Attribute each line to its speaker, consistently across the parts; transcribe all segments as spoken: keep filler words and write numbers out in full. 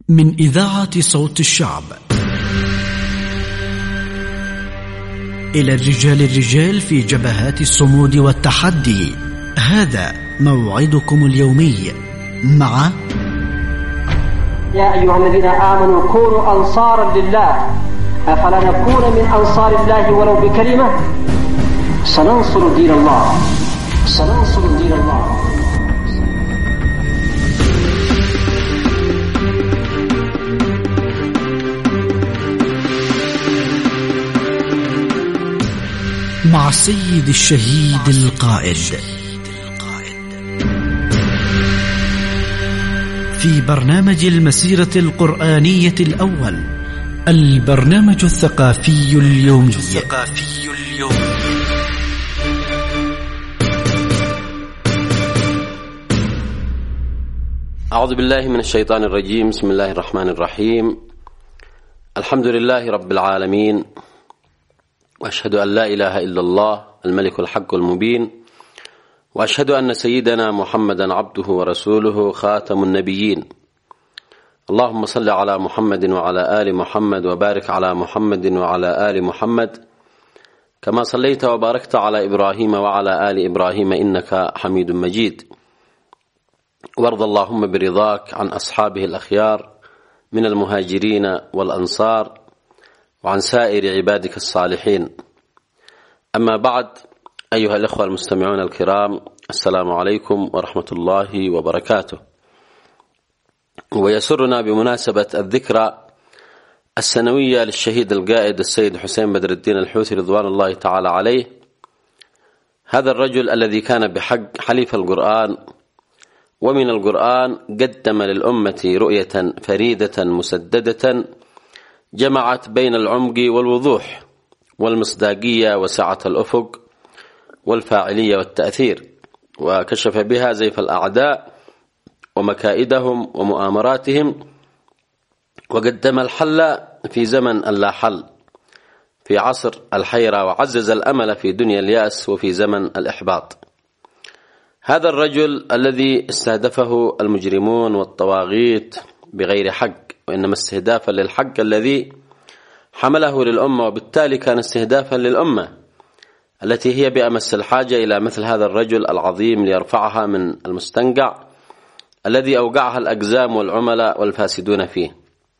Speaker 1: من إذاعة صوت الشعب إلى الرجال الرجال في جبهات الصمود والتحدي. هذا موعدكم اليومي مع
Speaker 2: يا أيها الذين آمنوا كونوا أنصارا لله أفلا نكون من أنصار الله ولو بكلمة سننصر دين الله سننصر دين الله.
Speaker 1: مع السيد الشهيد القائد في برنامج المسيرة القرآنية الأول، البرنامج الثقافي اليومي.
Speaker 3: أعوذ بالله من الشيطان الرجيم. بسم الله الرحمن الرحيم. الحمد لله رب العالمين، وأشهد أن لا إله إلا الله الملك الحق المبين، وأشهد أن سيدنا محمدا عبده ورسوله خاتم النبيين. اللهم صل على محمد وعلى آل محمد وبارك على محمد وعلى آل محمد كما صليت وباركت على إبراهيم وعلى آل إبراهيم إنك حميد مجيد. وارض اللهم برضاك عن أصحابه الأخيار من المهاجرين والأنصار وعن سائر عبادك الصالحين. أما بعد، أيها الإخوة المستمعون الكرام، السلام عليكم ورحمة الله وبركاته. ويسرنا بمناسبة الذكرى السنوية للشهيد القائد السيد حسين بدر الدين الحوثي رضوان الله تعالى عليه، هذا الرجل الذي كان بحق حليف القرآن، ومن القرآن قدم للأمة رؤية فريدة مسددة جمعت بين العمق والوضوح والمصداقية وسعة الأفق والفاعلية والتأثير، وكشف بها زيف الأعداء ومكائدهم ومؤامراتهم، وقدم الحل في زمن اللا حل، في عصر الحيرة، وعزز الأمل في دنيا اليأس وفي زمن الإحباط. هذا الرجل الذي استهدفه المجرمون والطواغيت بغير حق، وإنما استهدافا للحق الذي حمله للأمة، وبالتالي كان استهدافا للأمة التي هي بأمس الحاجة إلى مثل هذا الرجل العظيم ليرفعها من المستنقع الذي أوقعها الأقزام والعملاء والفاسدون فيه.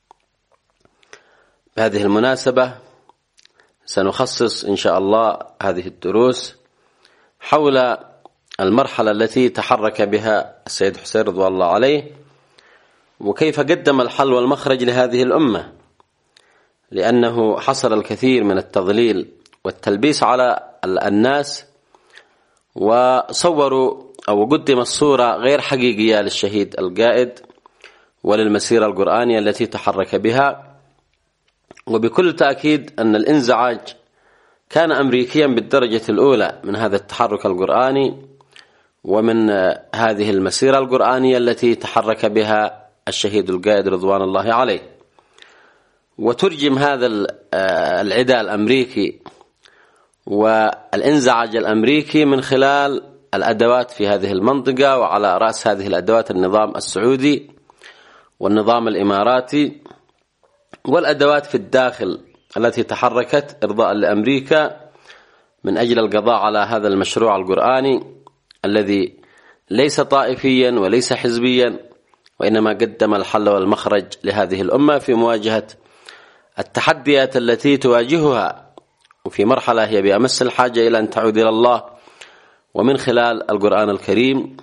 Speaker 3: بهذه المناسبة سنخصص إن شاء الله هذه الدروس حول المرحلة التي تحرك بها السيد حسين رضوان الله عليه، وكيف قدم الحل والمخرج لهذه الأمة، لأنه حصل الكثير من التضليل والتلبيس على الناس، وصوروا أو قدم الصورة غير حقيقية للشهيد القائد وللمسيرة القرآنية التي تحرك بها. وبكل تأكيد أن الانزعاج كان أمريكيا بالدرجة الأولى من هذا التحرك القرآني ومن هذه المسيرة القرآنية التي تحرك بها الشهيد القائد رضوان الله عليه. وترجم هذا العداء الأمريكي والانزعاج الأمريكي من خلال الأدوات في هذه المنطقة، وعلى رأس هذه الأدوات النظام السعودي والنظام الإماراتي، والأدوات في الداخل التي تحركت إرضاء لأمريكا من أجل القضاء على هذا المشروع القرآني الذي ليس طائفيا وليس حزبيا، وإنما قدم الحل والمخرج لهذه الأمة في مواجهة التحديات التي تواجهها، وفي مرحلة هي بأمس الحاجة إلى أن تعود إلى الله، ومن خلال القرآن الكريم،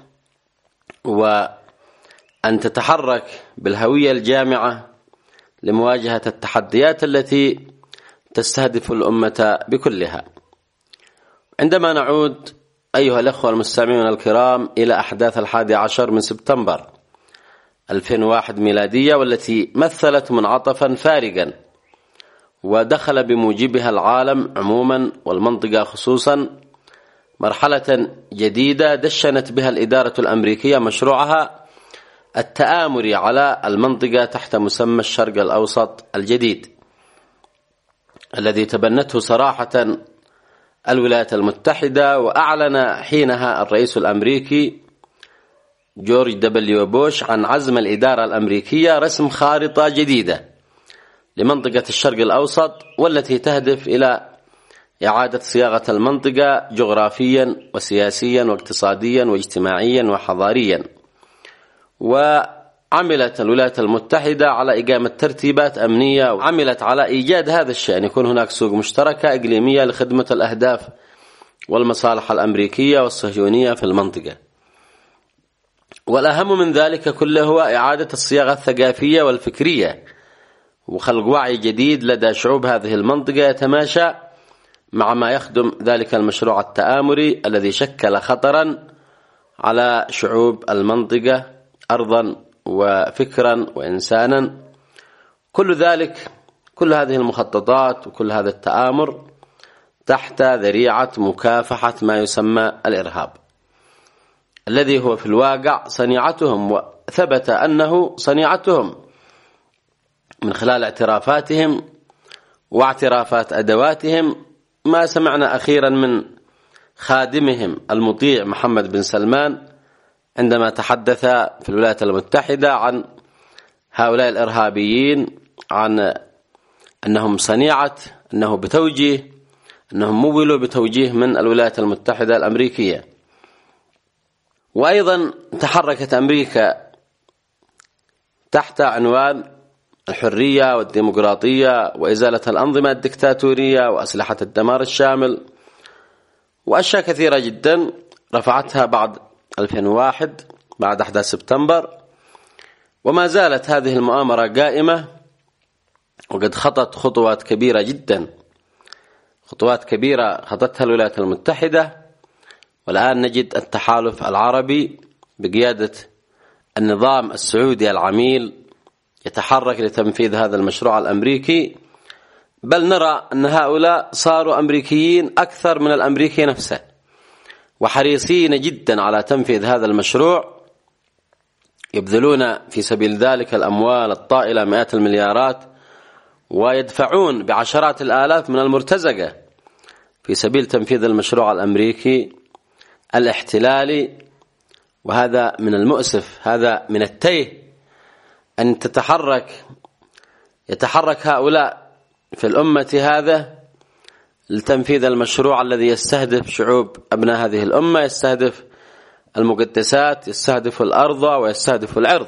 Speaker 3: وأن تتحرك بالهوية الجامعة لمواجهة التحديات التي تستهدف الأمة بكلها. عندما نعود أيها الأخوة المستمعون الكرام إلى أحداث الحادي عشر من سبتمبر ألفين وواحد ميلادية، والتي مثلت منعطفا فارقا ودخل بموجبها العالم عموما والمنطقة خصوصا مرحلة جديدة دشنت بها الإدارة الأمريكية مشروعها التآمري على المنطقة تحت مسمى الشرق الأوسط الجديد، الذي تبنته صراحة الولايات المتحدة. وأعلن حينها الرئيس الأمريكي جورج دبليو بوش عن عزم الإدارة الأمريكية رسم خارطة جديدة لمنطقة الشرق الأوسط، والتي تهدف إلى إعادة صياغة المنطقة جغرافيا وسياسيا واقتصاديا واجتماعيا وحضاريا. وعملت الولايات المتحدة على إقامة ترتيبات أمنية، وعملت على إيجاد هذا الشأن، يكون هناك سوق مشتركة إقليمية لخدمة الأهداف والمصالح الأمريكية والصهيونية في المنطقة. والأهم من ذلك كله هو إعادة الصياغة الثقافية والفكرية، وخلق وعي جديد لدى شعوب هذه المنطقة يتماشى مع ما يخدم ذلك المشروع التآمري الذي شكل خطرا على شعوب المنطقة أرضا وفكرا وإنسانا. كل ذلك، كل هذه المخططات وكل هذا التآمر تحت ذريعة مكافحة ما يسمى الإرهاب، الذي هو في الواقع صنيعتهم، وثبت أنه صنيعتهم من خلال اعترافاتهم واعترافات أدواتهم. ما سمعنا أخيرا من خادمهم المطيع محمد بن سلمان عندما تحدث في الولايات المتحدة عن هؤلاء الإرهابيين، عن أنهم صنيعة، أنه بتوجيه، أنهم مولوا بتوجيه من الولايات المتحدة الأمريكية. وأيضا تحركت أمريكا تحت عنوان الحرية والديمقراطية وإزالة الأنظمة الدكتاتورية وأسلحة الدمار الشامل وأشياء كثيرة جدا رفعتها بعد ألفين وواحد بعد أحداث سبتمبر. وما زالت هذه المؤامرة قائمة، وقد خطت خطوات كبيرة جدا، خطوات كبيرة خطتها الولايات المتحدة. والآن نجد التحالف العربي بقيادة النظام السعودي العميل يتحرك لتنفيذ هذا المشروع الأمريكي، بل نرى أن هؤلاء صاروا أمريكيين أكثر من الأمريكي نفسه، وحريصين جدا على تنفيذ هذا المشروع، يبذلون في سبيل ذلك الأموال الطائلة مئات المليارات، ويدفعون بعشرات الآلاف من المرتزقة في سبيل تنفيذ المشروع الأمريكي الاحتلالي. وهذا من المؤسف، هذا من التيه أن تتحرك يتحرك هؤلاء في الأمة هذا لتنفيذ المشروع الذي يستهدف شعوب أبناء هذه الأمة، يستهدف المقدسات، يستهدف الأرض ويستهدف العرض.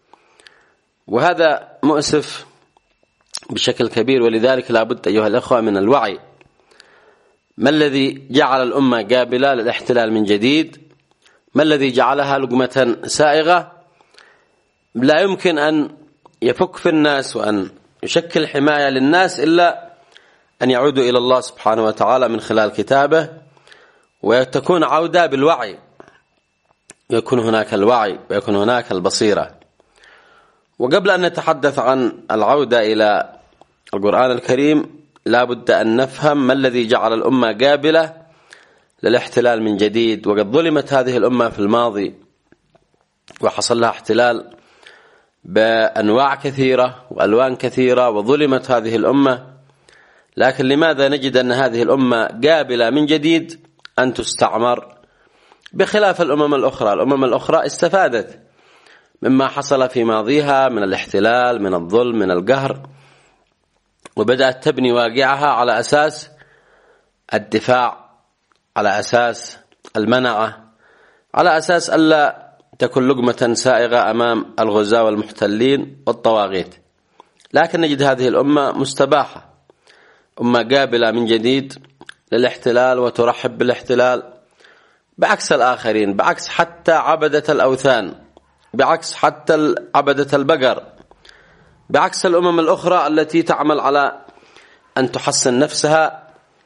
Speaker 3: وهذا مؤسف بشكل كبير. ولذلك لابد أيها الأخوة من الوعي. ما الذي جعل الأمة قابلة للاحتلال من جديد؟ ما الذي جعلها لقمة سائغة؟ لا يمكن أن يفك في الناس وأن يشكل حماية للناس إلا أن يعودوا إلى الله سبحانه وتعالى من خلال كتابه، وتكون عودة بالوعي، يكون هناك الوعي ويكون هناك البصيرة. وقبل أن نتحدث عن العودة إلى القرآن الكريم لا بد أن نفهم ما الذي جعل الأمة قابلة للاحتلال من جديد. وقد ظلمت هذه الأمة في الماضي وحصل لها احتلال بأنواع كثيرة وألوان كثيرة، وظلمت هذه الأمة. لكن لماذا نجد أن هذه الأمة قابلة من جديد أن تستعمر بخلاف الأمم الأخرى؟ الأمم الأخرى استفادت مما حصل في ماضيها من الاحتلال، من الظلم، من القهر، وبدأت تبني واقعها على أساس الدفاع، على أساس المنعة، على أساس ألا تكون لقمة سائغة أمام الغزاة والمحتلين والطواغيت. لكن نجد هذه الأمة مستباحة، أمة قابلة من جديد للاحتلال وترحب بالاحتلال، بعكس الآخرين، بعكس حتى عبدة الأوثان، بعكس حتى عبدة البقر، بعكس الأمم الأخرى التي تعمل على أن تحسن نفسها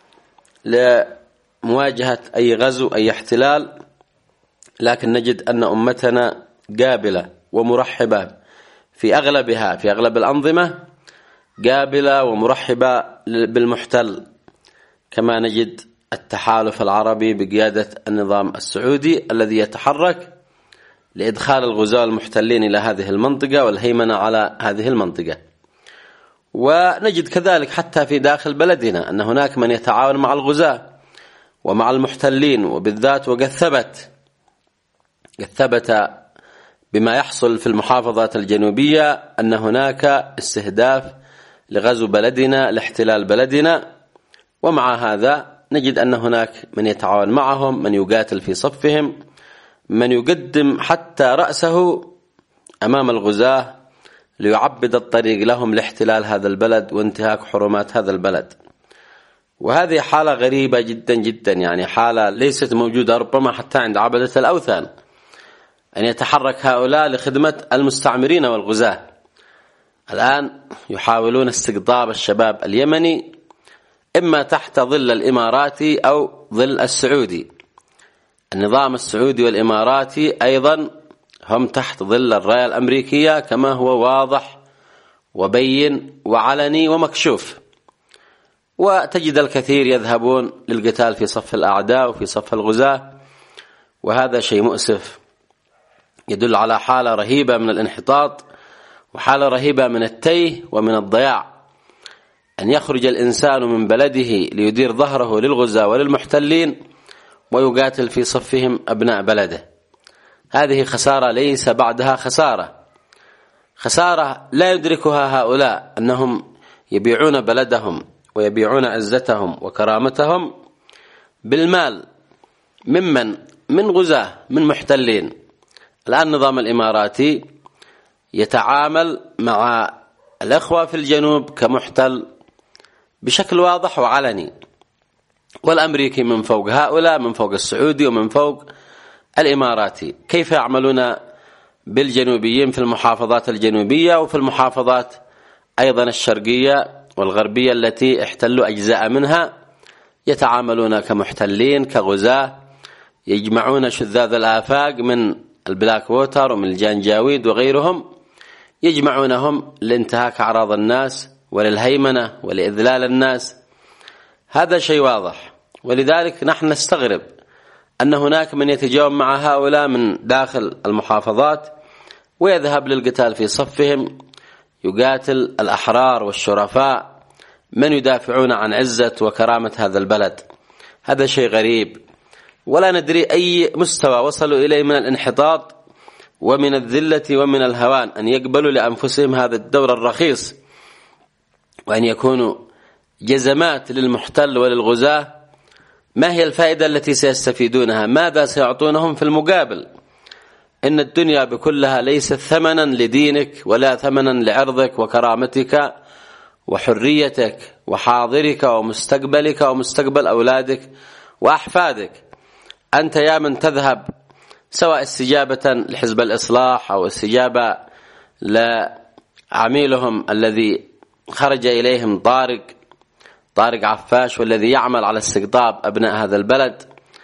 Speaker 3: لمواجهة أي غزو أي احتلال. لكن نجد أن أمتنا قابلة ومرحبة في أغلبها، في أغلب الأنظمة قابلة ومرحبة بالمحتل، كما نجد التحالف العربي بقيادة النظام السعودي الذي يتحرك لإدخال الغزاة المحتلين إلى هذه المنطقة والهيمنة على هذه المنطقة. ونجد كذلك حتى في داخل بلدنا أن هناك من يتعاون مع الغزاة ومع المحتلين، وبالذات وقد ثبت قد ثبت بما يحصل في المحافظات الجنوبية أن هناك استهداف لغزو بلدنا، لاحتلال بلدنا، ومع هذا نجد أن هناك من يتعاون معهم، من يقاتل في صفهم، من يقدم حتى رأسه أمام الغزاة ليعبد الطريق لهم لاحتلال هذا البلد وانتهاك حرمات هذا البلد. وهذه حالة غريبة جدا جدا، يعني حالة ليست موجودة ربما حتى عند عبدة الأوثان، أن يتحرك هؤلاء لخدمة المستعمرين والغزاة. الآن يحاولون استقطاب الشباب اليمني إما تحت ظل الإماراتي أو ظل السعودي. النظام السعودي والإماراتي أيضا هم تحت ظل الراية الأمريكية كما هو واضح وبين وعلني ومكشوف. وتجد الكثير يذهبون للقتال في صف الأعداء وفي صف الغزاة، وهذا شيء مؤسف يدل على حالة رهيبة من الانحطاط وحالة رهيبة من التيه ومن الضياع. أن يخرج الإنسان من بلده ليدير ظهره للغزاة وللمحتلين ويقاتل في صفهم أبناء بلده، هذه خسارة ليس بعدها خسارة، خسارة لا يدركها هؤلاء، أنهم يبيعون بلدهم ويبيعون عزتهم وكرامتهم بالمال ممن من غزاة من محتلين. الآن النظام الإماراتي يتعامل مع الأخوة في الجنوب كمحتل بشكل واضح وعلني، والأمريكي من فوق هؤلاء، من فوق السعودي ومن فوق الإماراتي. كيف يعملون بالجنوبيين في المحافظات الجنوبية وفي المحافظات أيضا الشرقية والغربية التي احتلوا أجزاء منها؟ يتعاملون كمحتلين كغزاة، يجمعون شذاذ الآفاق من البلاك ووتر ومن الجانجاويد وغيرهم، يجمعونهم لانتهاك أعراض الناس وللهيمنة ولإذلال الناس. هذا شيء واضح، ولذلك نحن نستغرب أن هناك من يتجاوب مع هؤلاء من داخل المحافظات ويذهب للقتال في صفهم، يقاتل الأحرار والشرفاء من يدافعون عن عزة وكرامة هذا البلد. هذا شيء غريب، ولا ندري أي مستوى وصلوا إليه من الانحطاط ومن الذلة ومن الهوان أن يقبلوا لأنفسهم هذا الدور الرخيص، وأن يكونوا جزمات للمحتل وللغزاة. ما هي الفائدة التي سيستفيدونها؟ ماذا سيعطونهم في المقابل؟ إن الدنيا بكلها ليست ثمنا لدينك ولا ثمنا لعرضك وكرامتك وحريتك وحاضرك ومستقبلك ومستقبل أولادك وأحفادك. أنت يا من تذهب سواء استجابة لحزب الإصلاح أو استجابة لعميلهم الذي خرج إليهم طارق طارق عفاش والذي يعمل على استقطاب أبناء هذا البلد،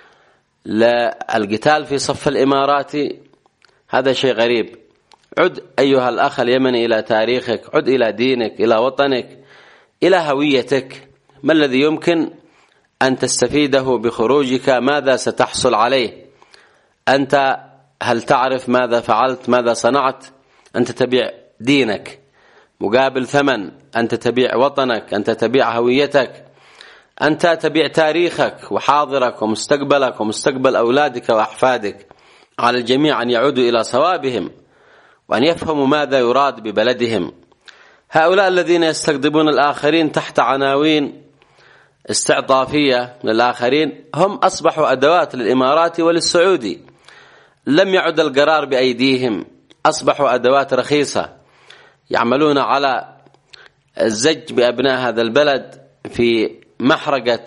Speaker 3: للقتال في صف الإماراتي، هذا شيء غريب. عد أيها الأخ اليمني إلى تاريخك، عد إلى دينك، إلى وطنك، إلى هويتك. ما الذي يمكن أن تستفيده بخروجك؟ ماذا ستحصل عليه؟ أنت هل تعرف ماذا فعلت، ماذا صنعت؟ أنت تبيع دينك مقابل ثمن، أنت تبيع وطنك، أنت تبيع هويتك، أنت تبيع تاريخك وحاضرك ومستقبلك ومستقبل أولادك وأحفادك. على الجميع أن يعودوا إلى صوابهم وأن يفهموا ماذا يراد ببلدهم. هؤلاء الذين يستقطبون الآخرين تحت عناوين استعطافية للآخرين هم أصبحوا أدوات للإمارات وللسعودي، لم يعد القرار بأيديهم، أصبحوا أدوات رخيصة يعملون على الزج بأبناء هذا البلد في محرقة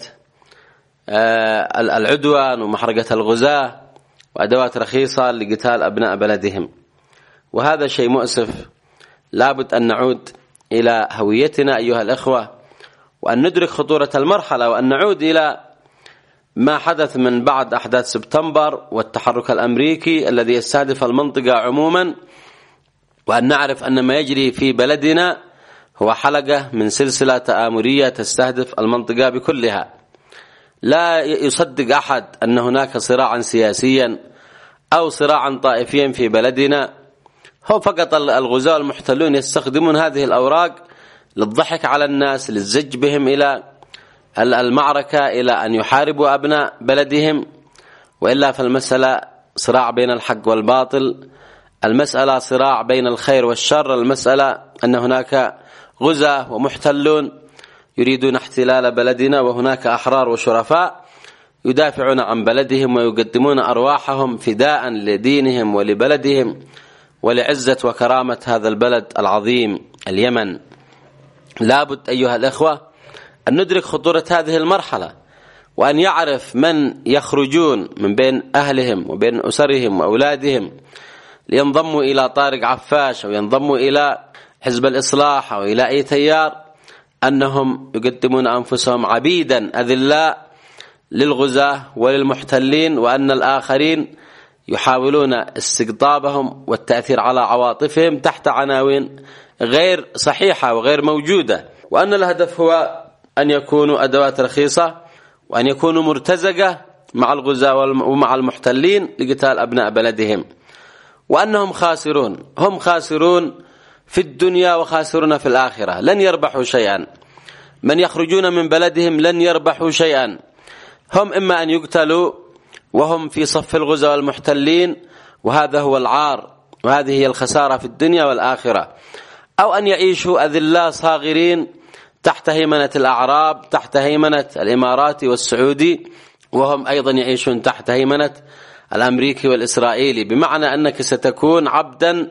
Speaker 3: العدوان ومحرقة الغزاة، وأدوات رخيصة لقتال أبناء بلدهم. وهذا شيء مؤسف. لابد أن نعود إلى هويتنا أيها الأخوة، وأن ندرك خطورة المرحلة، وأن نعود إلى ما حدث من بعد أحداث سبتمبر والتحرك الأمريكي الذي يستهدف المنطقة عموما، وأن نعرف أن ما يجري في بلدنا هو حلقة من سلسلة تآمرية تستهدف المنطقة بكلها. لا يصدق أحد أن هناك صراعا سياسيا أو صراعا طائفيا في بلدنا، هو فقط الغزاة المحتلون يستخدمون هذه الأوراق للضحك على الناس، للزج بهم إلى المعركة، إلى أن يحاربوا أبناء بلدهم، وإلا فالمسألة صراع بين الحق والباطل. المسألة صراع بين الخير والشر، المسألة أن هناك غزاة ومحتلون يريدون احتلال بلدنا، وهناك أحرار وشرفاء يدافعون عن بلدهم ويقدمون أرواحهم فداء لدينهم ولبلدهم ولعزة وكرامة هذا البلد العظيم اليمن. لابد أيها الإخوة أن ندرك خطورة هذه المرحلة، وأن يعرف من يخرجون من بين أهلهم وبين أسرهم وأولادهم لينضموا إلى طارق عفاش أو ينضموا إلى حزب الإصلاح أو إلى أي تيار أنهم يقدمون أنفسهم عبيدا أذلاء للغزاة وللمحتلين، وأن الآخرين يحاولون استقطابهم والتأثير على عواطفهم تحت عناوين غير صحيحة وغير موجودة، وأن الهدف هو أن يكونوا أدوات رخيصة وأن يكونوا مرتزقة مع الغزاة ومع المحتلين لقتال أبناء بلدهم، وأنهم خاسرون، هم خاسرون في الدنيا وخاسرون في الآخرة، لن يربحوا شيئا. من يخرجون من بلدهم لن يربحوا شيئا، هم إما أن يقتلوا وهم في صف الغزاة والمحتلين، وهذا هو العار وهذه هي الخسارة في الدنيا والآخرة، أو أن يعيشوا أذلاء صاغرين تحت هيمنة الأعراب، تحت هيمنة الإماراتي والسعودي، وهم أيضا يعيشون تحت هيمنة الأمريكي والإسرائيلي، بمعنى أنك ستكون عبدا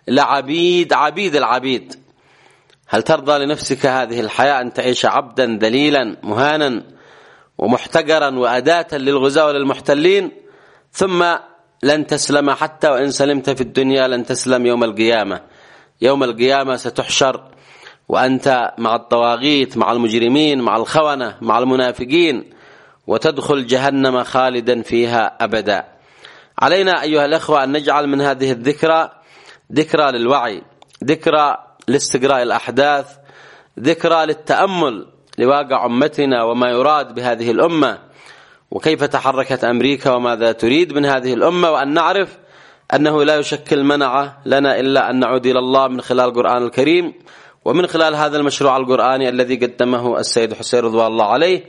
Speaker 3: لعبيد عبيد العبيد. هل ترضى لنفسك هذه الحياة أن تعيش عبدا ذليلا مهانا ومحتقرا وأداة للغزاة وللمحتلين؟ ثم لن تسلم، حتى وإن سلمت في الدنيا لن تسلم يوم القيامة. يوم القيامة ستحشر وأنت مع الطواغيت، مع المجرمين، مع الخونة، مع المنافقين، وتدخل جهنم خالدا فيها أبدا. علينا أيها الأخوة أن نجعل من هذه الذكرى ذكرى للوعي، ذكرى لاستقراء الأحداث، ذكرى للتأمل لواقع أمتنا وما يراد بهذه الأمة، وكيف تحركت أمريكا وماذا تريد من هذه الأمة، وأن نعرف أنه لا يشكل منعة لنا إلا أن نعود إلى الله من خلال القرآن الكريم، ومن خلال هذا المشروع القرآني الذي قدمه السيد حسين رضوان الله عليه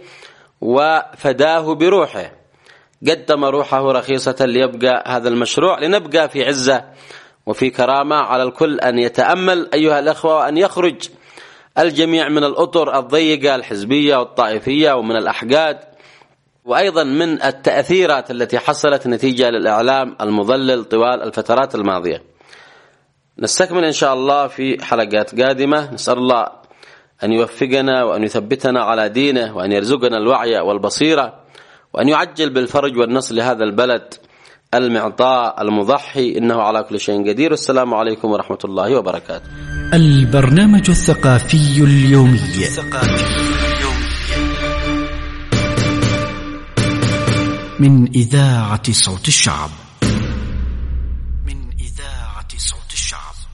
Speaker 3: وفداه بروحه. قدم روحه رخيصة ليبقى هذا المشروع، لنبقى في عزة وفي كرامة. على الكل أن يتأمل أيها الأخوة، وأن يخرج الجميع من الأطر الضيقة الحزبية والطائفية ومن الأحقاد، وأيضا من التأثيرات التي حصلت نتيجة للإعلام المضلل طوال الفترات الماضية. نستكمل إن شاء الله في حلقات قادمة. نسأل الله أن يوفقنا وأن يثبتنا على دينه، وأن يرزقنا الوعي والبصيرة، وأن يعجل بالفرج والنصر لهذا البلد المعطاء المضحي، إنه على كل شيء قدير. والسلام عليكم ورحمة الله وبركاته.
Speaker 1: البرنامج الثقافي اليومي من إذاعة صوت الشعب. من إذاعة صوت الشعب.